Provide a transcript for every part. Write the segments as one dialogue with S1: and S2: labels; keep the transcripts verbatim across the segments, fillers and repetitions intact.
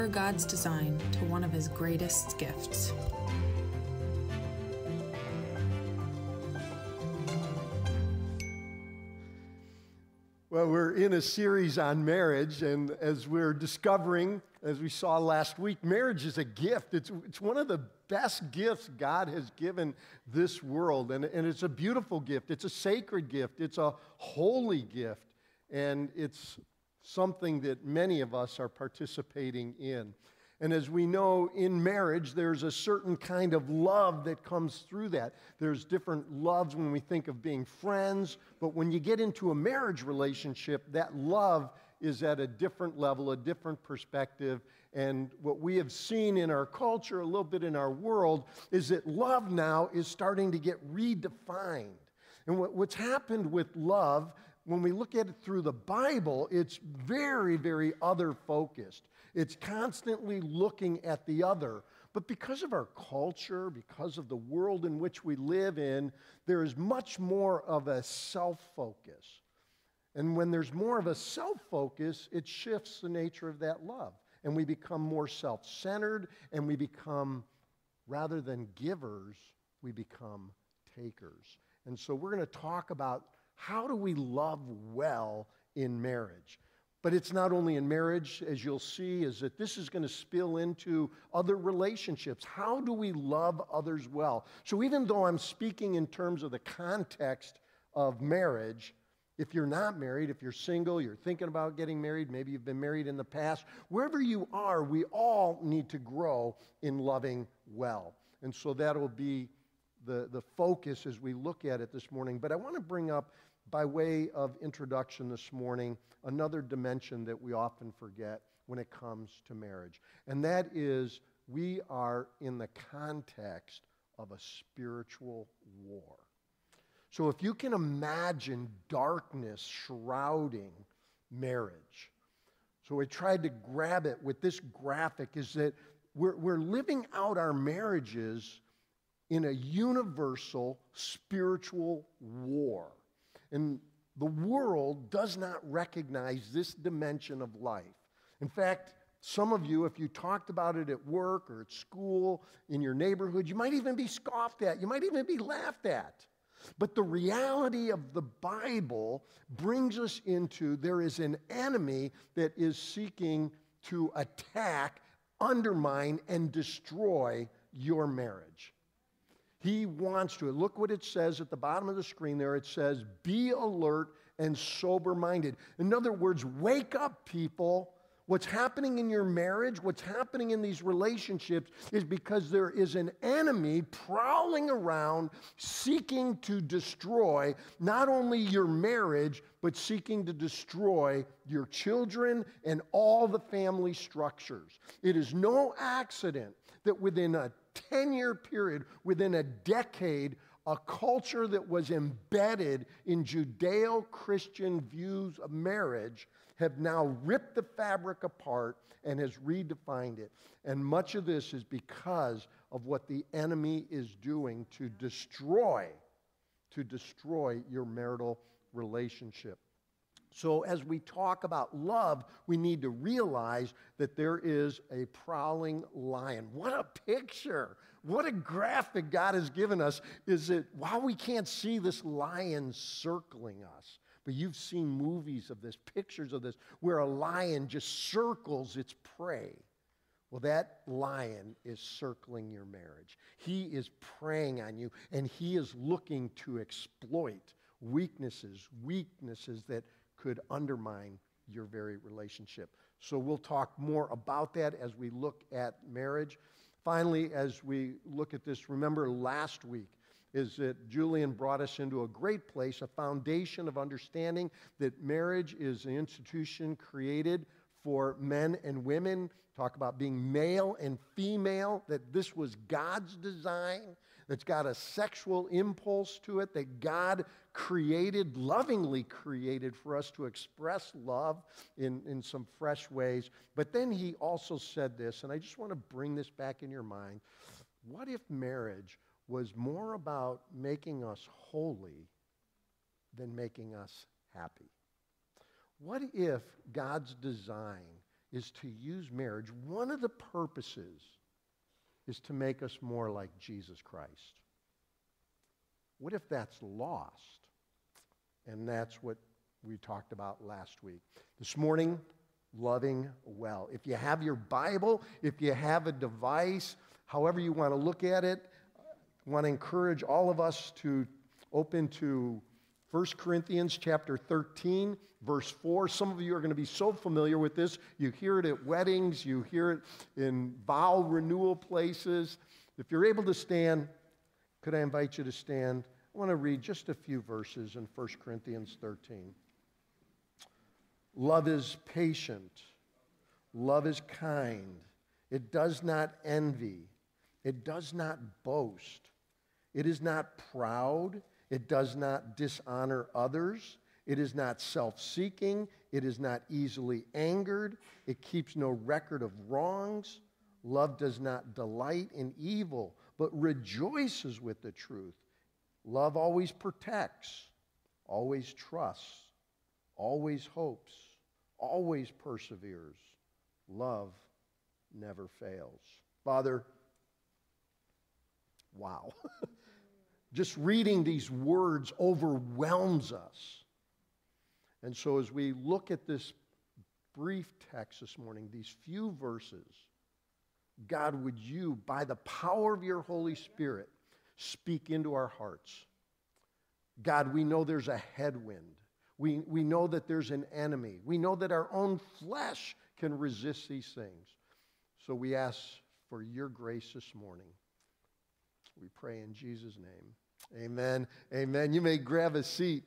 S1: God's design to one of his greatest gifts.
S2: Well, we're in a series on marriage, and as we're discovering, as we saw last week, marriage is a gift. It's, it's one of the best gifts God has given this world, and, and it's a beautiful gift. It's a sacred gift. It's a holy gift, and it's something that many of us are participating in. And as we know, in marriage, there's a certain kind of love that comes through that. There's different loves when we think of being friends, but when you get into a marriage relationship, that love is at a different level, a different perspective. And what we have seen in our culture, a little bit in our world, is that love now is starting to get redefined. And what, what's happened with love, when we look at it through the Bible, it's very, very other-focused. It's constantly looking at the other. But because of our culture, because of the world in which we live in, there is much more of a self-focus. And when there's more of a self-focus, it shifts the nature of that love. And we become more self-centered, and we become, rather than givers, we become takers. And so we're going to talk about how do we love well in marriage. But it's not only in marriage, as you'll see, is that this is going to spill into other relationships. How do we love others well? So even though I'm speaking in terms of the context of marriage, if you're not married, if you're single, you're thinking about getting married, maybe you've been married in the past, wherever you are, we all need to grow in loving well. And so that will be the, the focus as we look at it this morning. But I want to bring up, by way of introduction this morning, another dimension that we often forget when it comes to marriage. And that is, we are in the context of a spiritual war. So if you can imagine darkness shrouding marriage. So I tried to grab it with this graphic, is that we're, we're living out our marriages in a universal spiritual war. And the world does not recognize this dimension of life. In fact, some of you, if you talked about it at work or at school, in your neighborhood, you might even be scoffed at. You might even be laughed at. But the reality of the Bible brings us into, there is an enemy that is seeking to attack, undermine, and destroy your marriage. He wants to. Look what it says at the bottom of the screen there. It says, be alert and sober-minded. In other words, wake up, people. What's happening in your marriage, what's happening in these relationships is because there is an enemy prowling around seeking to destroy not only your marriage, but seeking to destroy your children and all the family structures. It is no accident that within a ten-year period, within a decade, a culture that was embedded in Judeo-Christian views of marriage have now ripped the fabric apart and has redefined it. And much of this is because of what the enemy is doing to destroy, to destroy your marital relationship. So as we talk about love, we need to realize that there is a prowling lion. What a picture. What a graphic God has given us, is that while we can't see this lion circling us, but you've seen movies of this, pictures of this, where a lion just circles its prey. Well, that lion is circling your marriage. He is preying on you, and he is looking to exploit weaknesses, weaknesses that could undermine your very relationship. So we'll talk more about that as we look at marriage. Finally, as we look at this, remember last week is that Julian brought us into a great place, a foundation of understanding that marriage is an institution created for men and women. Talk about being male and female, that this was God's design, that's got a sexual impulse to it, that God created, lovingly created for us to express love in, in some fresh ways. But then he also said this, and I just want to bring this back in your mind. What if marriage was more about making us holy than making us happy? What if God's design is to use marriage. One of the purposes is to make us more like Jesus Christ. What if that's lost? And that's what we talked about last week. This morning, loving well. If you have your Bible, if you have a device, however you want to look at it, I want to encourage all of us to open to First Corinthians chapter thirteen, verse four. Some of you are going to be so familiar with this. You hear it at weddings. You hear it in vow renewal places. If you're able to stand, could I invite you to stand? I want to read just a few verses in First Corinthians thirteen. Love is patient. Love is kind. It does not envy. It does not boast. It is not proud. It does not dishonor others. It is not self-seeking. It is not easily angered. It keeps no record of wrongs. Love does not delight in evil, but rejoices with the truth. Love always protects, always trusts, always hopes, always perseveres. Love never fails. Father, wow. Just reading these words overwhelms us. And so as we look at this brief text this morning, these few verses, God, would you, by the power of your Holy Spirit, speak into our hearts. God, we know there's a headwind. We, we know that there's an enemy. We know that our own flesh can resist these things. So we ask for your grace this morning. We pray in Jesus' name. Amen. Amen. You may grab a seat.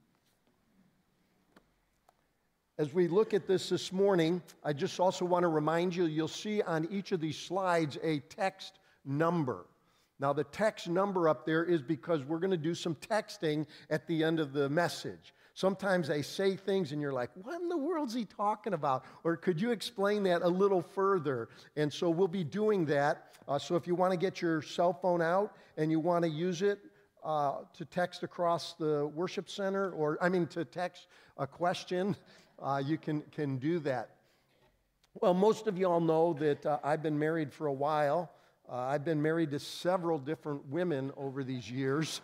S2: As we look at this this morning, I just also want to remind you, you'll see on each of these slides a text number. Now, the text number up there is because we're going to do some texting at the end of the message. Sometimes I say things and you're like, what in the world is he talking about? Or could you explain that a little further? And so we'll be doing that. Uh, so if you want to get your cell phone out and you want to use it uh, to text across the worship center, or I mean to text a question, uh, you can, can do that. Well, most of you all know that uh, I've been married for a while. Uh, I've been married to several different women over these years.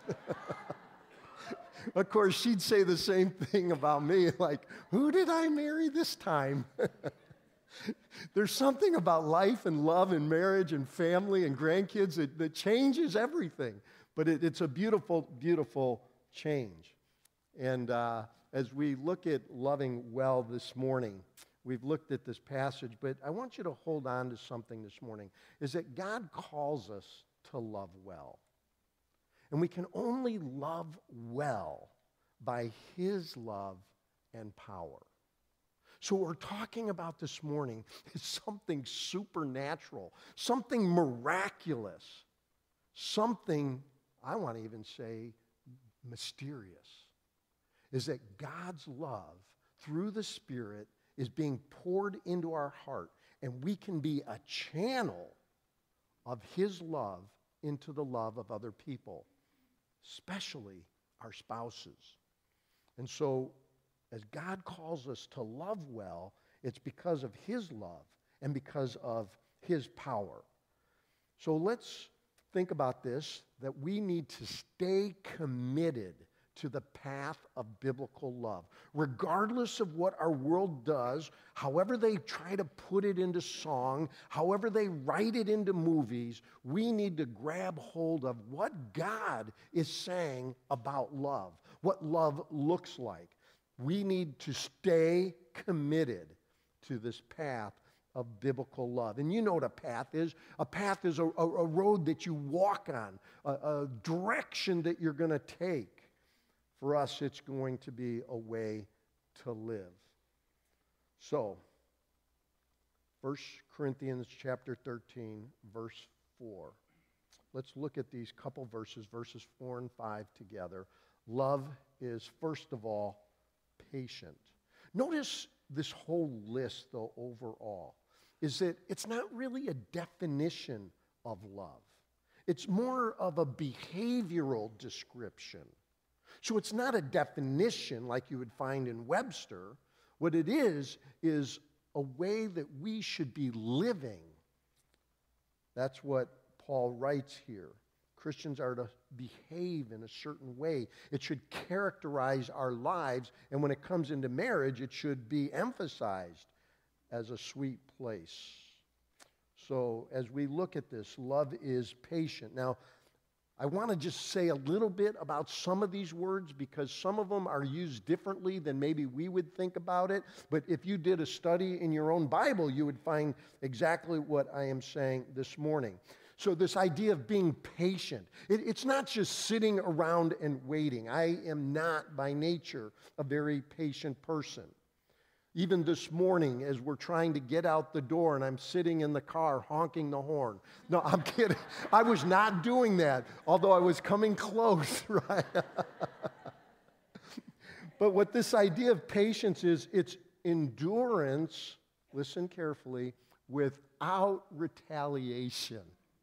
S2: Of course, she'd say the same thing about me, like, who did I marry this time? There's something about life and love and marriage and family and grandkids that, that changes everything. But it, it's a beautiful, beautiful change. And uh, as we look at loving well this morning, we've looked at this passage, but I want you to hold on to something this morning, is that God calls us to love well. And we can only love well by his love and power. So what we're talking about this morning is something supernatural, something miraculous, something, I want to even say, mysterious, is that God's love through the Spirit is being poured into our heart, and we can be a channel of his love into the love of other people, especially our spouses. And so, as God calls us to love well, it's because of his love and because of his power. So let's think about this, that we need to stay committed to the path of biblical love. Regardless of what our world does, however they try to put it into song, however they write it into movies, we need to grab hold of what God is saying about love, what love looks like. We need to stay committed to this path of biblical love. And you know what a path is. A path is a, a, a road that you walk on, a, a direction that you're going to take. For us, it's going to be a way to live. So, First Corinthians chapter thirteen, verse four. Let's look at these couple verses, verses four and five together. Love is, first of all, patient. Notice this whole list, though, overall, is that it's not really a definition of love. It's more of a behavioral description. So it's not a definition like you would find in Webster. What it is, is a way that we should be living. That's what Paul writes here. Christians are to behave in a certain way. It should characterize our lives, and when it comes into marriage, it should be emphasized as a sweet place. So as we look at this, love is patient. Now, I want to just say a little bit about some of these words because some of them are used differently than maybe we would think about it. But if you did a study in your own Bible, you would find exactly what I am saying this morning. So this idea of being patient, it, it's not just sitting around and waiting. I am not by nature a very patient person. Even this morning, as we're trying to get out the door and I'm sitting in the car honking the horn. No, I'm kidding. I was not doing that, although I was coming close, right? But what this idea of patience is, it's endurance, listen carefully, without retaliation.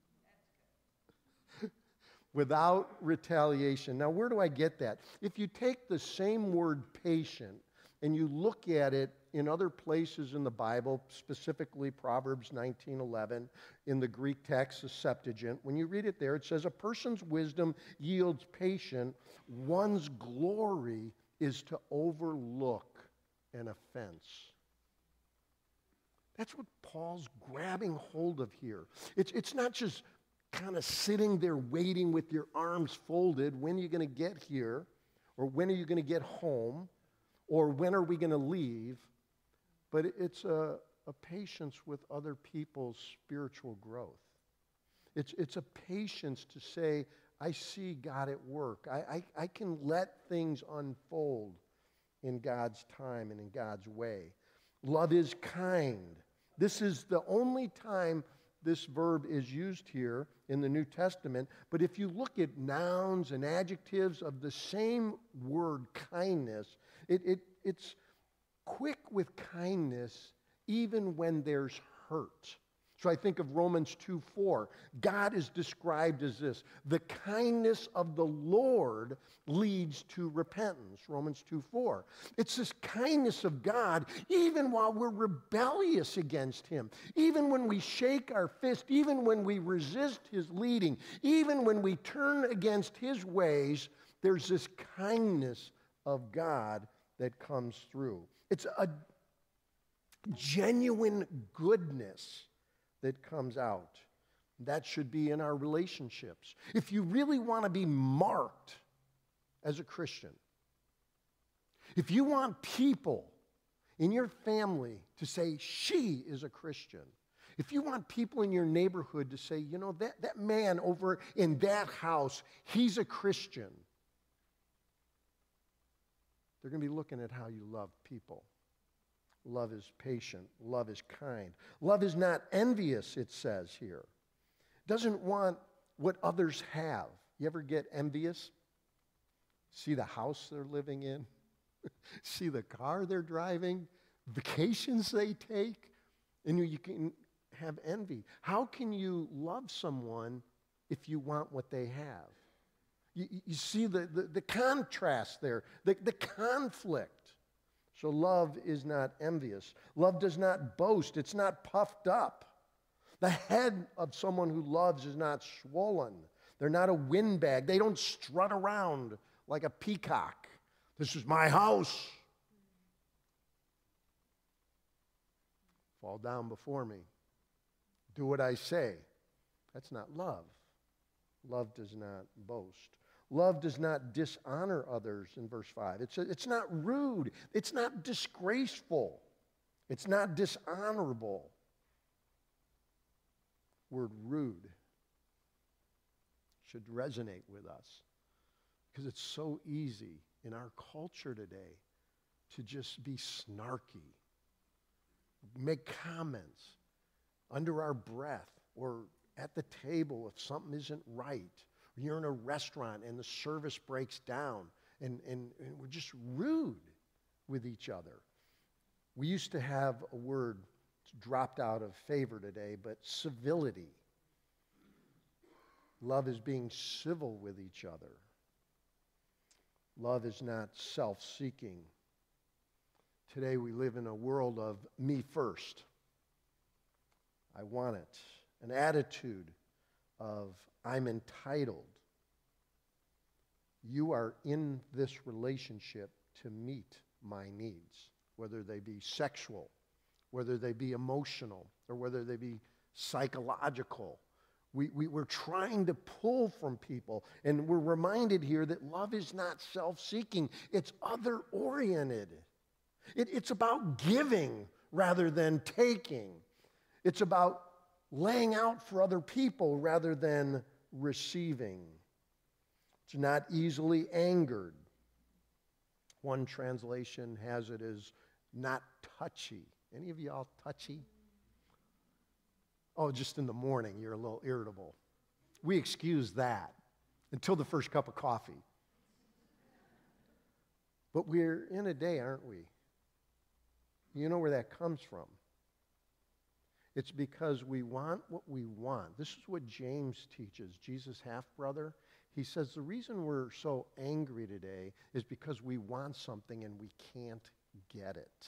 S2: Without retaliation. Now, where do I get that? If you take the same word patient and you look at it in other places in the Bible, specifically Proverbs nineteen eleven, in the Greek text, the Septuagint, when you read it there, it says, a person's wisdom yields patience, one's glory is to overlook an offense. That's what Paul's grabbing hold of here. It's, it's not just kind of sitting there waiting with your arms folded, when are you going to get here, or when are you going to get home, or when are we going to leave? But it's a, a patience with other people's spiritual growth. It's, it's a patience to say, I see God at work. I, I, I can let things unfold in God's time and in God's way. Love is kind. This is the only time this verb is used here in the New Testament. But if you look at nouns and adjectives of the same word, kindness, it, it, it's quick with kindness even when there's hurt. So I think of Romans two four. God is described as this: the kindness of the Lord leads to repentance. Romans two four. It's this kindness of God even while we're rebellious against Him. Even when we shake our fist, even when we resist His leading, even when we turn against His ways, there's this kindness of God that comes through. It's a genuine goodness that comes out. That should be in our relationships. If you really want to be marked as a Christian, if you want people in your family to say, she is a Christian, if you want people in your neighborhood to say, you know, that, that man over in that house, he's a Christian, they're going to be looking at how you love people. Love is patient. Love is kind. Love is not envious, it says here. Doesn't want what others have. You ever get envious? See the house they're living in? See the car they're driving? Vacations they take? And you, you can have envy. How can you love someone if you want what they have? You, you see the, the, the contrast there, the, the conflict. So love is not envious. Love does not boast. It's not puffed up. The head of someone who loves is not swollen. They're not a windbag. They don't strut around like a peacock. This is my house. Fall down before me. Do what I say. That's not love. Love does not boast. Love does not dishonor others in verse five. It's, a, it's not rude. It's not disgraceful. It's not dishonorable. Word rude should resonate with us because it's so easy in our culture today to just be snarky, make comments under our breath or at the table if something isn't right. You're in a restaurant and the service breaks down and, and, and we're just rude with each other. We used to have a word, it's dropped out of favor today, but civility. Love is being civil with each other. Love is not self-seeking. Today we live in a world of me first. I want it. An attitude of I'm entitled. You are in this relationship to meet my needs, whether they be sexual, whether they be emotional, or whether they be psychological. We, we, we're trying to pull from people, and we're reminded here that love is not self-seeking. It's other-oriented. It, it's about giving rather than taking. It's about laying out for other people rather than receiving. It's not easily angered. One translation has it as not touchy. Any of y'all touchy? Oh, just in the morning, you're a little irritable. We excuse that until the first cup of coffee. But we're in a day, aren't we? You know where that comes from. It's because we want what we want. This is what James teaches, Jesus' half-brother. He says the reason we're so angry today is because we want something and we can't get it.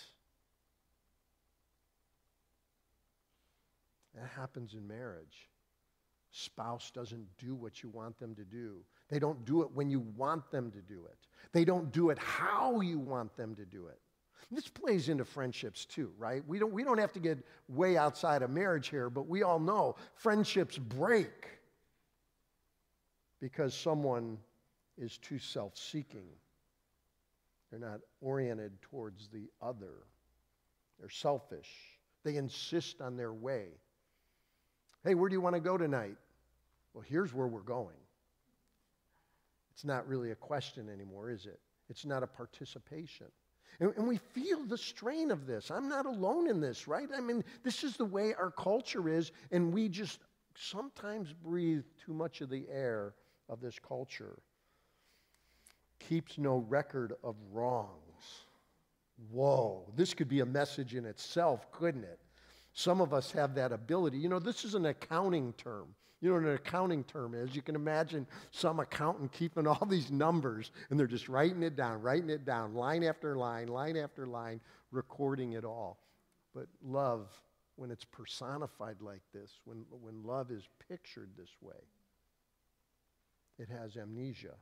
S2: That happens in marriage. Spouse doesn't do what you want them to do. They don't do it when you want them to do it. They don't do it how you want them to do it. This plays into friendships too, right? We don't, we don't have to get way outside of marriage here, but we all know friendships break because someone is too self-seeking. They're not oriented towards the other. They're selfish. They insist on their way. Hey, where do you want to go tonight? Well, here's where we're going. It's not really a question anymore, is it? It's not a participation. And, and we feel the strain of this. I'm not alone in this, right? I mean, this is the way our culture is, and we just sometimes breathe too much of the air of this culture. Keeps no record of wrongs. Whoa, this could be a message in itself, couldn't it? Some of us have that ability. You know, this is an accounting term. You know what an accounting term is? You can imagine some accountant keeping all these numbers, and they're just writing it down, writing it down, line after line, line after line, recording it all. But love, when it's personified like this, when, when love is pictured this way, it has amnesia.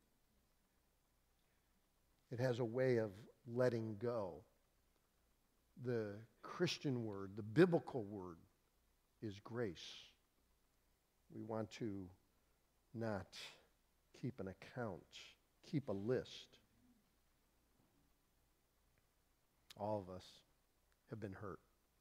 S2: It has a way of letting go. The Christian word, the biblical word, is grace. We want to not keep an account, keep a list. All of us have been hurt.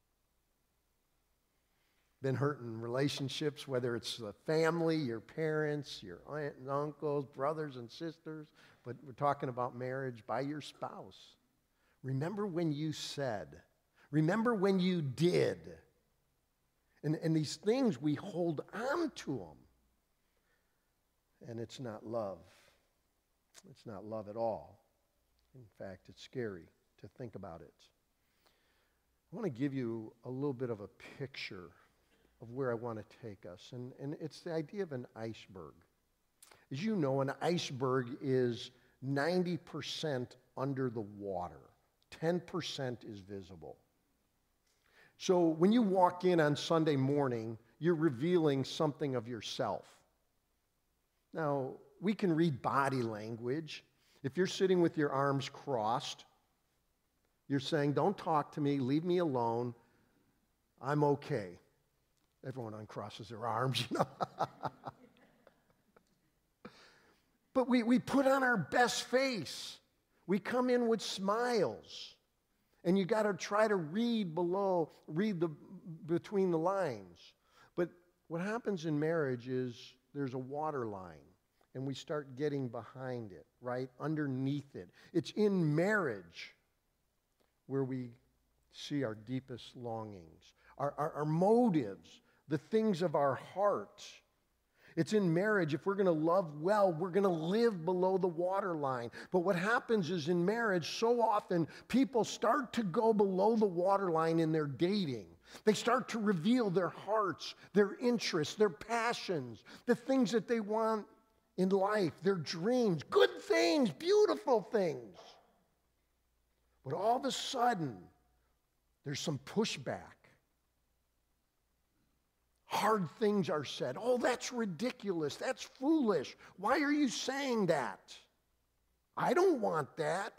S2: Been hurt in relationships, whether it's the family, your parents, your aunt and uncles, brothers and sisters, but we're talking about marriage, by your spouse. Remember when you said, remember when you did. And, and these things, we hold on to them. And it's not love. It's not love at all. In fact, it's scary to think about it. I want to give you a little bit of a picture of where I want to take us. And, and it's the idea of an iceberg. As you know, an iceberg is ninety percent under the water. ten percent is visible. So when you walk in on Sunday morning, you're revealing something of yourself. Now, we can read body language. If you're sitting with your arms crossed, you're saying, don't talk to me, leave me alone, I'm okay. Everyone uncrosses their arms, you know. But we, we put on our best face. We come in with smiles. And you got to try to read below, read the between the lines. But what happens in marriage is there's a water line, and we start getting behind it, right? Underneath it. It's in marriage where we see our deepest longings, our, our, our motives, the things of our heart. It's in marriage, if we're going to love well, we're going to live below the waterline. But what happens is in marriage, so often people start to go below the waterline in their dating. They start to reveal their hearts, their interests, their passions, the things that they want in life, their dreams, good things, beautiful things. But all of a sudden, there's some pushback. Hard things are said. Oh, that's ridiculous. That's foolish. Why are you saying that? I don't want that.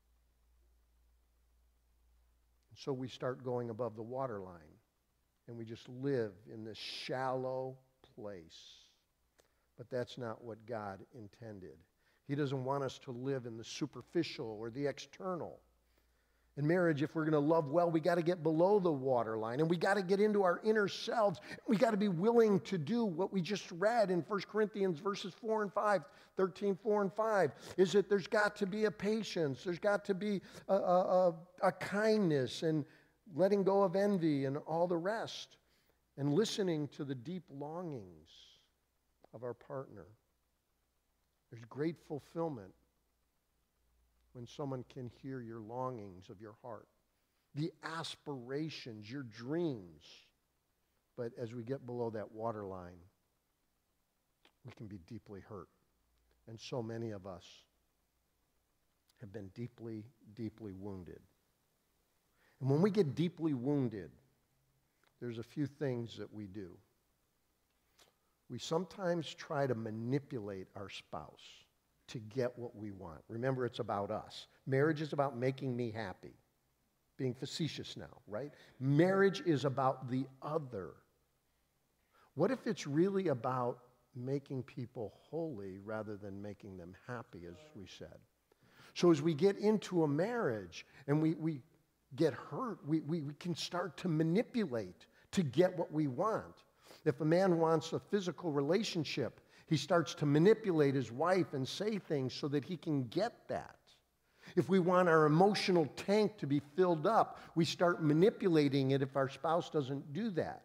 S2: And so we start going above the waterline, and we just live in this shallow place. But that's not what God intended. He doesn't want us to live in the superficial or the external. In marriage, if we're going to love well, we got to get below the waterline, and we got to get into our inner selves. We got to be willing to do what we just read in First Corinthians verses four and five, thirteen, four and five, is that there's got to be a patience, there's got to be a, a, a, a kindness, and letting go of envy and all the rest, and listening to the deep longings of our partner. There's great fulfillment when someone can hear your longings of your heart, the aspirations, your dreams. But as we get below that waterline, we can be deeply hurt. And so many of us have been deeply, deeply wounded. And when we get deeply wounded, there's a few things that we do. We sometimes try to manipulate our spouse to get what we want. Remember, it's about us. Marriage is about making me happy. Being facetious now, right? Marriage is about the other. What if it's really about making people holy rather than making them happy, as we said? So as we get into a marriage and we, we get hurt, we, we, we can start to manipulate to get what we want. If a man wants a physical relationship, he starts to manipulate his wife and say things so that he can get that. If we want our emotional tank to be filled up, we start manipulating it if our spouse doesn't do that.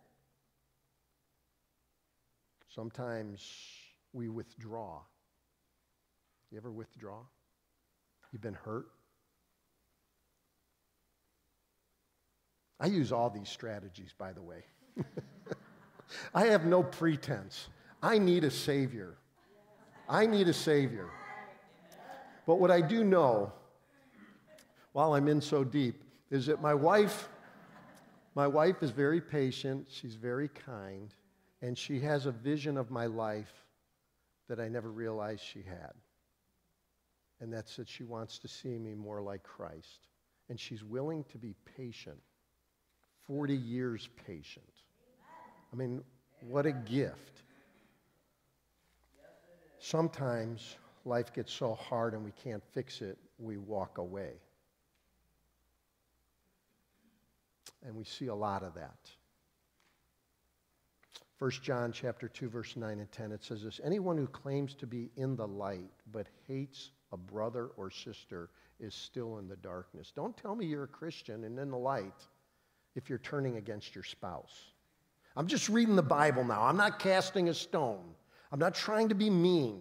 S2: Sometimes we withdraw. You ever withdraw? You've been hurt? I use all these strategies, by the way. I have no pretense. I need a Savior. I need a Savior. But what I do know, while I'm in so deep, is that my wife, my wife is very patient, she's very kind, and she has a vision of my life that I never realized she had. And that's that she wants to see me more like Christ. And she's willing to be patient, forty years patient. I mean, what a gift. Sometimes life gets so hard and we can't fix it, we walk away. And we see a lot of that. First John chapter two, verse nine and ten, it says this: anyone who claims to be in the light but hates a brother or sister is still in the darkness. Don't tell me you're a Christian and in the light if you're turning against your spouse. I'm just reading the Bible now. I'm not casting a stone. I'm not trying to be mean.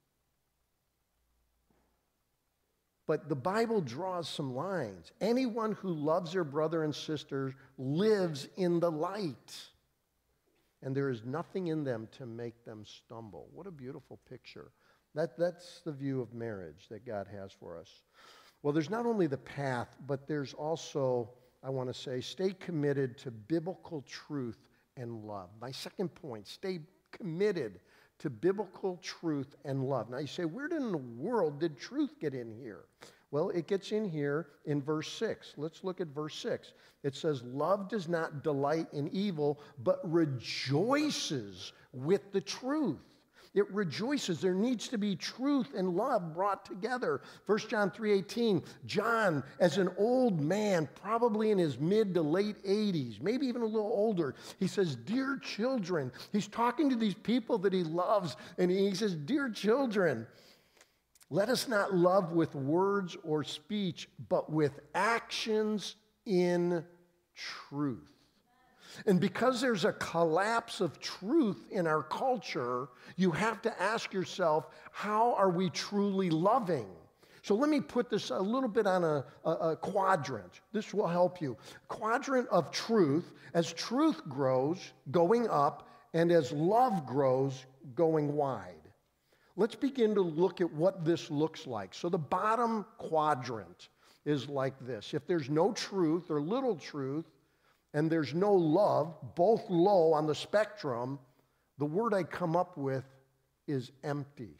S2: But the Bible draws some lines. Anyone who loves their brother and sister lives in the light, and there is nothing in them to make them stumble. What a beautiful picture. That, that's the view of marriage that God has for us. Well, there's not only the path, but there's also, I want to say, stay committed to biblical truth and love. My second point, stay committed to biblical truth and love. Now you say, where in the world did truth get in here? Well, it gets in here in verse six. Let's look at verse six. It says, love does not delight in evil, but rejoices with the truth. It rejoices. There needs to be truth and love brought together. First John three eighteen, John, as an old man, probably in his mid to late eighties, maybe even a little older, he says, dear children. He's talking to these people that he loves, and he says, dear children, let us not love with words or speech, but with actions in truth. And because there's a collapse of truth in our culture, you have to ask yourself, how are we truly loving? So let me put this a little bit on a, a, a quadrant. This will help you. Quadrant of truth, as truth grows, going up, and as love grows, going wide. Let's begin to look at what this looks like. So the bottom quadrant, is like this. If there's no truth or little truth, and there's no love, both low on the spectrum, the word I come up with is empty.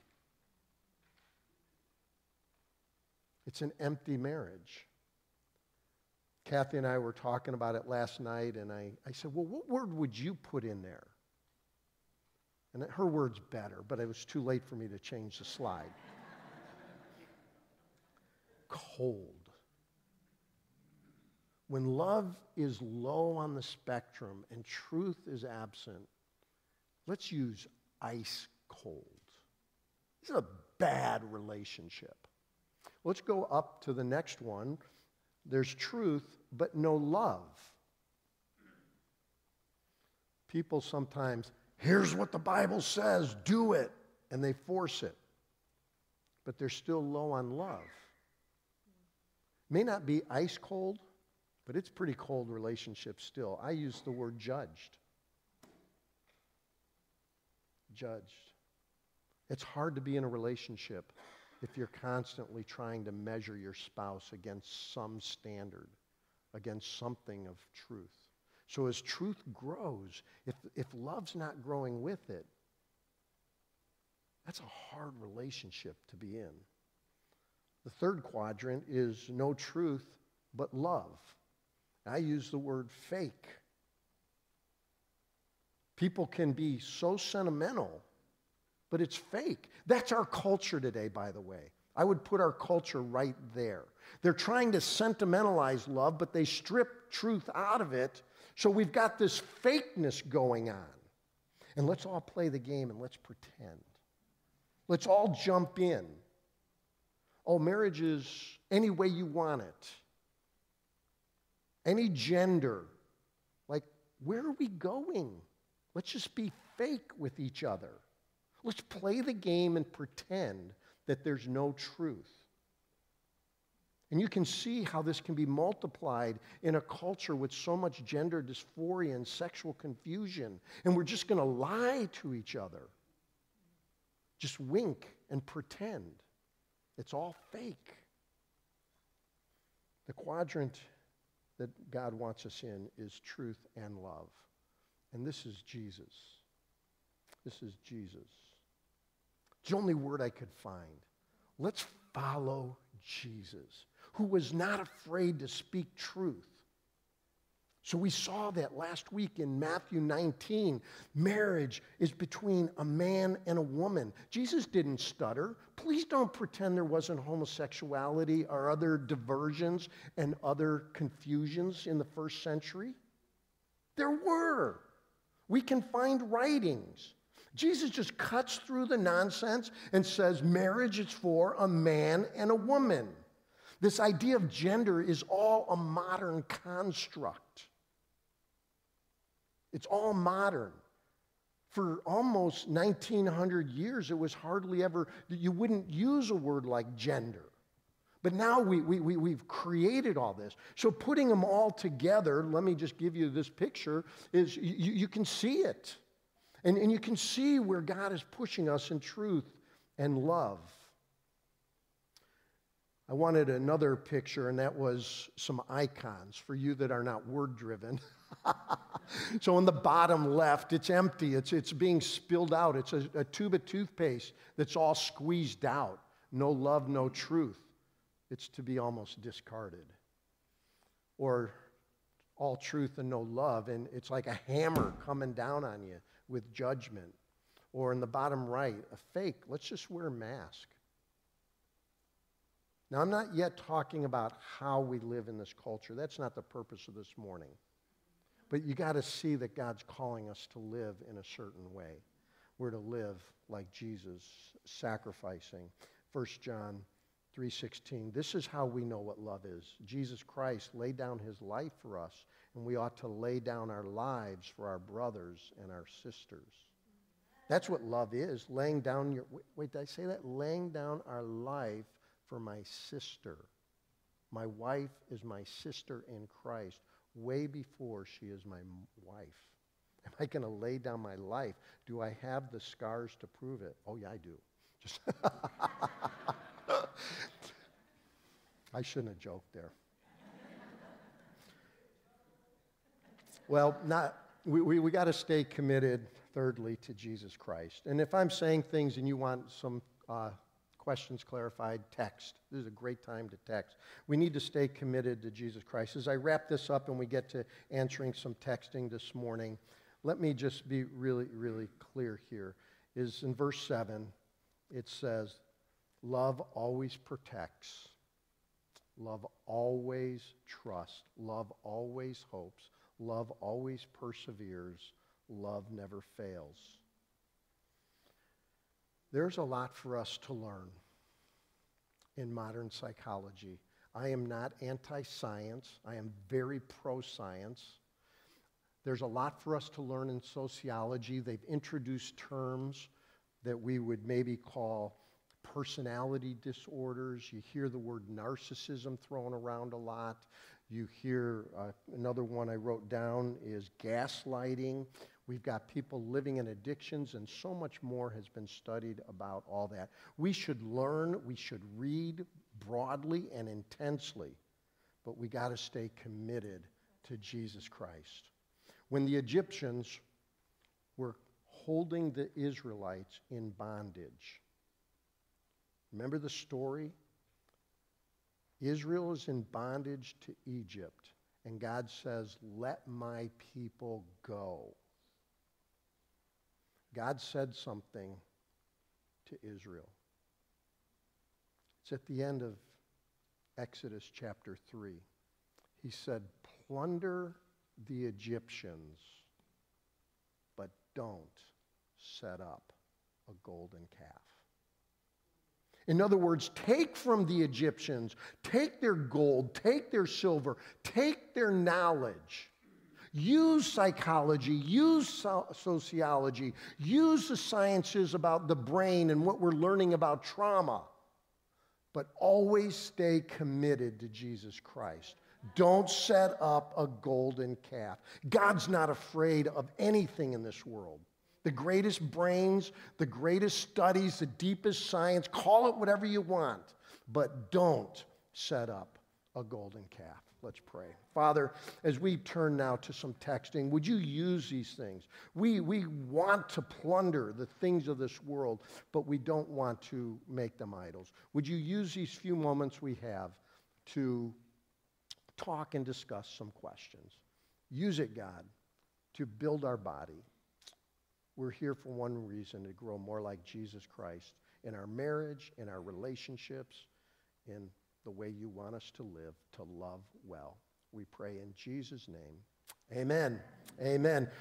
S2: It's an empty marriage. Kathy and I were talking about it last night, and I, I said, well, what word would you put in there? And her word's better, but it was too late for me to change the slide. Cold. When love is low on the spectrum and truth is absent, let's use ice cold. This is a bad relationship. Let's go up to the next one. There's truth, but no love. People sometimes, here's what the Bible says, do it, and they force it. But they're still low on love. May not be ice cold, but it's pretty cold relationship still. I use the word judged. Judged. It's hard to be in a relationship if you're constantly trying to measure your spouse against some standard, against something of truth. So as truth grows, if, if love's not growing with it, that's a hard relationship to be in. The third quadrant is no truth but love. I use the word fake. People can be so sentimental, but it's fake. That's our culture today, by the way. I would put our culture right there. They're trying to sentimentalize love, but they strip truth out of it. So we've got this fakeness going on. And let's all play the game and let's pretend. Let's all jump in. Oh, marriage is any way you want it. Any gender. Like, where are we going? Let's just be fake with each other. Let's play the game and pretend that there's no truth. And you can see how this can be multiplied in a culture with so much gender dysphoria and sexual confusion. And we're just going to lie to each other. Just wink and pretend. It's all fake. The quadrant that God wants us in is truth and love. And this is Jesus. This is Jesus. It's the only word I could find. Let's follow Jesus, who was not afraid to speak truth. So we saw that last week in Matthew nineteen. Marriage is between a man and a woman. Jesus didn't stutter. Please don't pretend there wasn't homosexuality or other diversions and other confusions in the first century. There were. We can find writings. Jesus just cuts through the nonsense and says marriage is for a man and a woman. This idea of gender is all a modern construct. It's all modern. For almost nineteen hundred years, it was hardly ever, you wouldn't use a word like gender. But now we, we, we, we've created all this. So putting them all together, let me just give you this picture, is you, you can see it. And, and you can see where God is pushing us in truth and love. I wanted another picture, and that was some icons for you that are not word-driven. So on the bottom left, it's empty. It's, it's being spilled out. It's a, a tube of toothpaste that's all squeezed out. No love, no truth. It's to be almost discarded. Or all truth and no love, and it's like a hammer coming down on you with judgment. Or in the bottom right, a fake. Let's just wear a mask. Now, I'm not yet talking about how we live in this culture. That's not the purpose of this morning. But you got to see that God's calling us to live in a certain way. We're to live like Jesus, sacrificing. First John three sixteen, this is how we know what love is. Jesus Christ laid down his life for us, and we ought to lay down our lives for our brothers and our sisters. That's what love is, laying down your, wait, wait, did I say that? Laying down our life for my sister. My wife is my sister in Christ way before she is my wife. Am I going to lay down my life? Do I have the scars to prove it? Oh, yeah, I do. Just I shouldn't have joked there. Well, not, we, we, we got to stay committed, thirdly, to Jesus Christ. And if I'm saying things and you want some uh, questions clarified, text. This is a great time to text. We need to stay committed to Jesus Christ. As I wrap this up and we get to answering some texting this morning, let me just be really, really clear here. Is in verse seven, it says, love always protects. Love always trusts. Love always hopes. Love always perseveres. Love never fails. There's a lot for us to learn in modern psychology. I am not anti-science. I am very pro-science. There's a lot for us to learn in sociology. They've introduced terms that we would maybe call personality disorders. You hear the word narcissism thrown around a lot. You hear uh, another one I wrote down is gaslighting. We've got people living in addictions, and so much more has been studied about all that. We should learn, we should read broadly and intensely, but we got to stay committed to Jesus Christ. When the Egyptians were holding the Israelites in bondage, remember the story? Israel is in bondage to Egypt, and God says, let my people go. God said something to Israel. It's at the end of Exodus chapter three. He said, plunder the Egyptians, but don't set up a golden calf. In other words, take from the Egyptians, take their gold, take their silver, take their knowledge. Use psychology, use so- sociology, use the sciences about the brain and what we're learning about trauma, but always stay committed to Jesus Christ. Don't set up a golden calf. God's not afraid of anything in this world. The greatest brains, the greatest studies, the deepest science, call it whatever you want, but don't set up a golden calf. Let's pray. Father, as we turn now to some texting, would you use these things? We, we want to plunder the things of this world, but we don't want to make them idols. Would you use these few moments we have to talk and discuss some questions? Use it, God, to build our body. We're here for one reason, to grow more like Jesus Christ in our marriage, in our relationships, in the way you want us to live, to love well. We pray in Jesus' name. Amen. Amen.